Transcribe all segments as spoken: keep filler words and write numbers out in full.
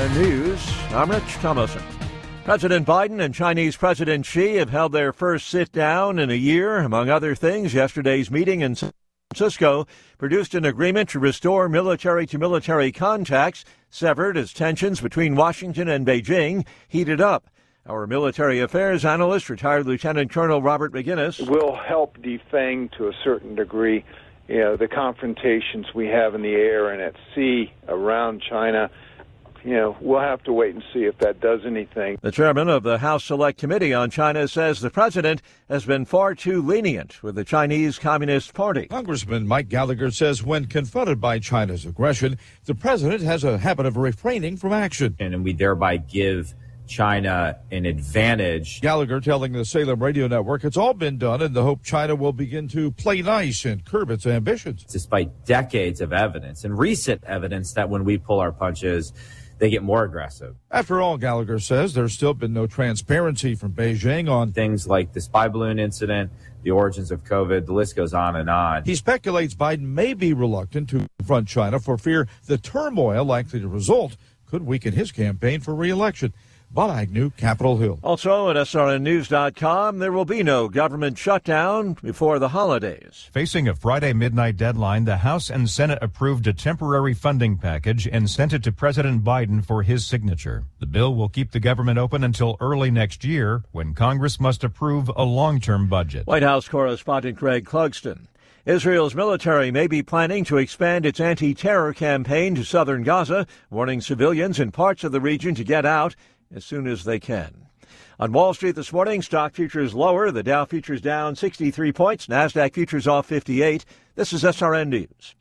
N News, I'm Rich Thomason. President Biden and Chinese President Xi have held their first sit-down in a year. Among other things, yesterday's meeting in San Francisco produced an agreement to restore military-to-military contacts, severed as tensions between Washington and Beijing heated up. Our military affairs analyst, retired Lieutenant Colonel Robert McGinnis, will help defang to a certain degree, you know, the confrontations we have in the air and at sea around China. You know, we'll have to wait and see if that does anything. The chairman of the House Select Committee on China says the president has been far too lenient with the Chinese Communist Party. Congressman Mike Gallagher says when confronted by China's aggression, the president has a habit of refraining from action. And we thereby give China an advantage. Gallagher telling the Salem Radio Network it's all been done in the hope China will begin to play nice and curb its ambitions. Despite decades of evidence and recent evidence that when we pull our punches, they get more aggressive. After all, Gallagher says there's still been no transparency from Beijing on things like the spy balloon incident, the origins of COVID, the list goes on and on. He speculates Biden may be reluctant to confront China for fear the turmoil likely to result could weaken his campaign for re-election. Bob Agnew, Capitol Hill. Also at S R N news dot com, there will be no government shutdown before the holidays. Facing a Friday midnight deadline, the House and Senate approved a temporary funding package and sent it to President Biden for his signature. The bill will keep the government open until early next year, when Congress must approve a long-term budget. White House correspondent Greg Clugston. Israel's military may be planning to expand its anti-terror campaign to southern Gaza, warning civilians in parts of the region to get out as soon as they can. On Wall Street this morning, stock futures lower. The Dow futures down sixty-three points. NASDAQ futures off fifty-eight. This is S R N News.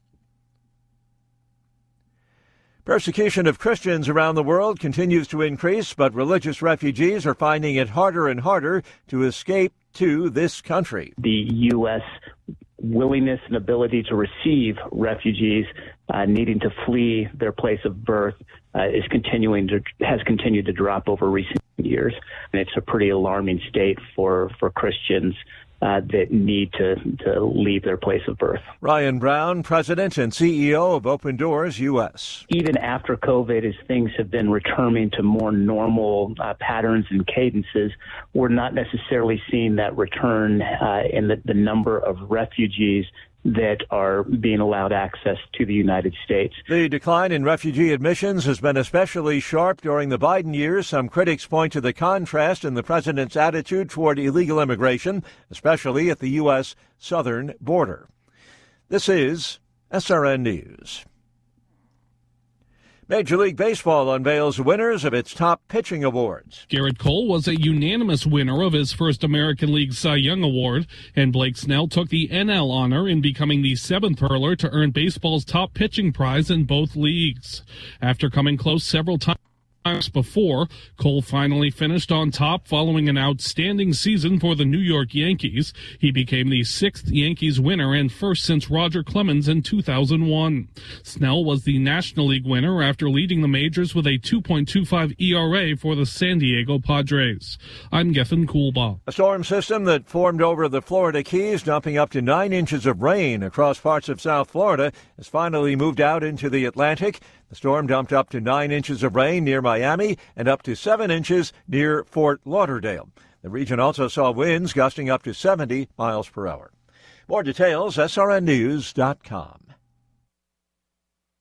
Persecution of Christians around the world continues to increase, but religious refugees are finding it harder and harder to escape to this country. The U S willingness and ability to receive refugees uh, needing to flee their place of birth uh, is continuing to has continued to drop over recent years, and it's a pretty alarming state for for Christians uh, that need to to leave their place of birth. Ryan Brown, President and C E O of Open Doors U S. Even after COVID, as things have been returning to more normal uh, patterns and cadences, we're not necessarily seeing that return uh, in the, the number of refugees that are being allowed access to the United States. The decline in refugee admissions has been especially sharp during the Biden years. Some critics point to the contrast in the president's attitude toward illegal immigration, especially at the U S southern border. This is S R N News. Major League Baseball unveils winners of its top pitching awards. Garrett Cole was a unanimous winner of his first American League Cy Young Award, and Blake Snell took the N L honor in becoming the seventh hurler to earn baseball's top pitching prize in both leagues. After coming close several times before, Cole finally finished on top following an outstanding season for the New York Yankees. He became the sixth Yankees winner and first since Roger Clemens in two thousand one. Snell was the National League winner after leading the majors with a two point two five E R A for the San Diego Padres. I'm Gethin Coolbaugh. A storm system that formed over the Florida Keys, dumping up to nine inches of rain across parts of South Florida, has finally moved out into the Atlantic. The storm dumped up to nine inches of rain near Miami and up to seven inches near Fort Lauderdale. The region also saw winds gusting up to seventy miles per hour. More details, S R N news dot com.